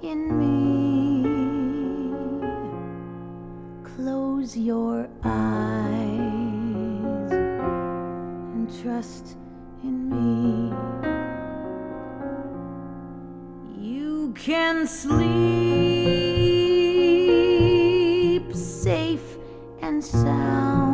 in me. Close your eyes and trust in me. You can sleep safe and sound